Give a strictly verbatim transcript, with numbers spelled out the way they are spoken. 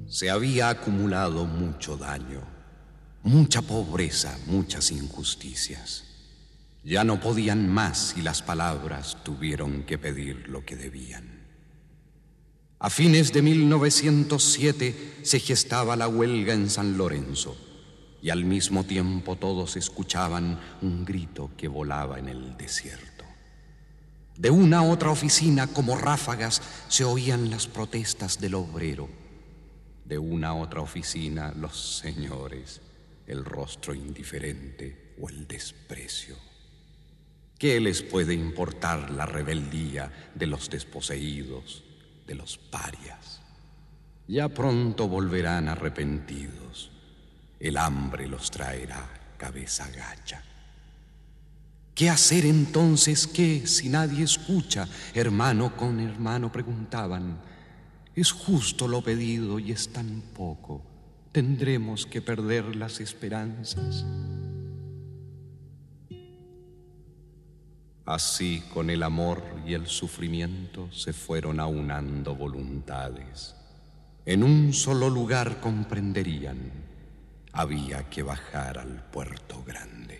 Se había acumulado mucho daño, mucha pobreza, muchas injusticias. Ya no podían más y las palabras tuvieron que pedir lo que debían. A fines de mil novecientos siete se gestaba la huelga en San Lorenzo y al mismo tiempo todos escuchaban un grito que volaba en el desierto. De una a otra oficina, como ráfagas, se oían las protestas del obrero. De una a otra oficina, los señores, el rostro indiferente o el desprecio. ¿Qué les puede importar la rebeldía de los desposeídos, de los parias? Ya pronto volverán arrepentidos. El hambre los traerá cabeza gacha. ¿Qué hacer entonces? ¿Qué si nadie escucha? Hermano con hermano preguntaban. Es justo lo pedido y es tan poco. ¿Tendremos que perder las esperanzas? Así, con el amor y el sufrimiento se fueron aunando voluntades. En un solo lugar comprenderían. Había que bajar al puerto grande.